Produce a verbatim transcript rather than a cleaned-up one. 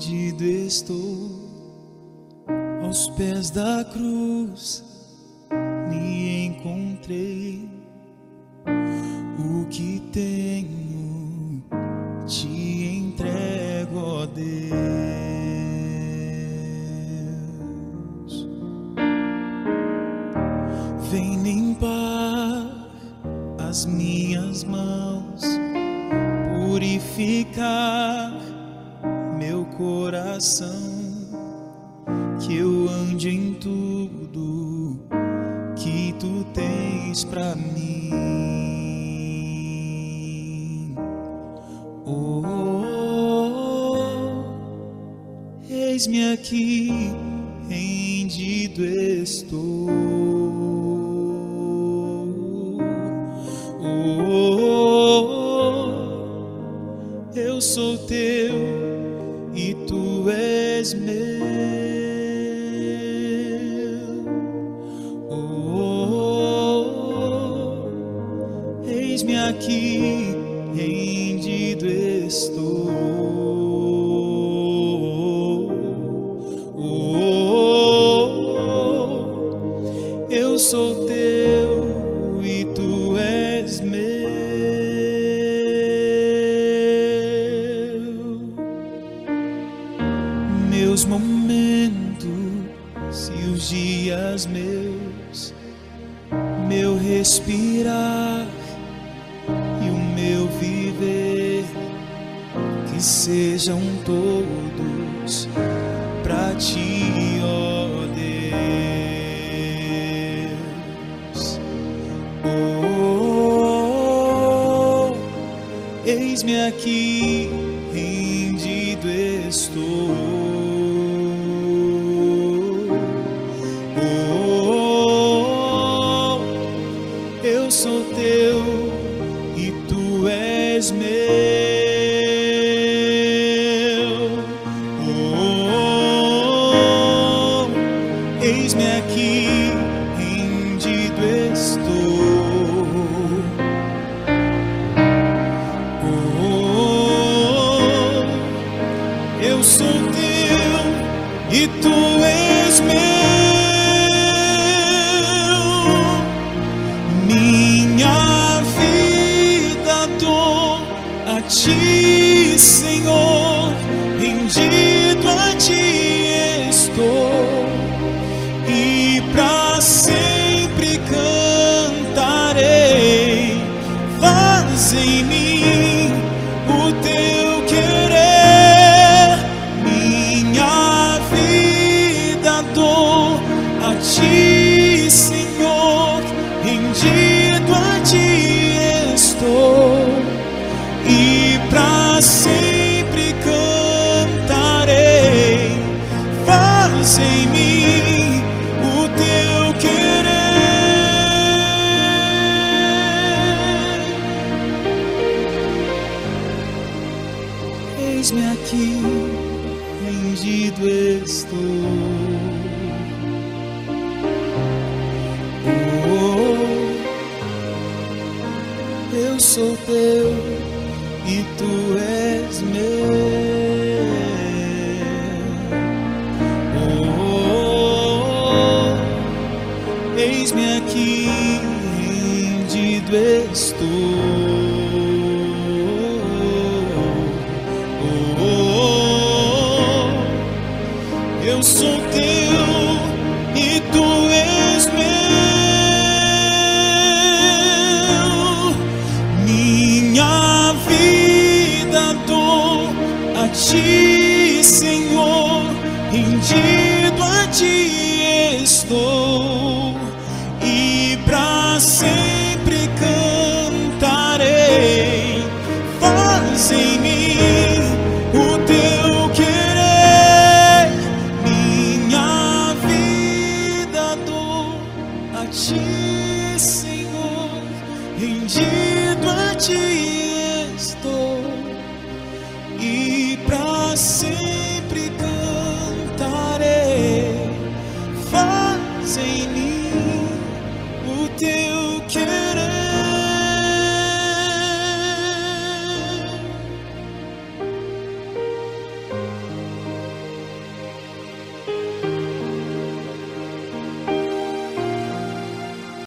rendido estou aos pés da cruz, me encontrei. O que tenho te entrego, ó Deus. Vem limpar as minhas mãos, purificar meu coração, que eu ande em tudo que tu tens pra mim. Oh, oh, oh, eis-me aqui, rendido estou. Oh, oh, oh, eu sou teu e tu és meu. Eis-me aqui, rendido estou. Oh, oh, oh, eu sou teu e tu és meu. Meus momentos e os dias meus, meu respirar e o meu viver, que sejam todos pra ti, ó Deus. Oh, oh, oh, eis-me aqui, rendido estou. Eu sou teu e tu és meu. Oh, oh, oh, eis-me aqui, rendido estou. Oh, oh, oh, eu sou teu e tu és meu. Minha vida dou a ti, Senhor, rendido a ti estou, e pra sempre cantarei. Faz em mim o teu querer. Minha vida dou a ti, Senhor, rendido a ti estou, e pra sempre cantarei. Faz em mim o teu querer. Eis-me aqui, rendido estou. Eu sou teu e tu és meu. Oh, oh, oh, eis-me aqui, rendido estou. Oh, oh, oh, eu sou teu e tu és meu. Minha vida dou a ti, Senhor, rendido a ti estou, e pra sempre cantarei. Faz em mim o teu querer. Minha vida dou a ti, Senhor, rendido a ti estou, e pra sempre cantarei. Faz em mim o teu querer.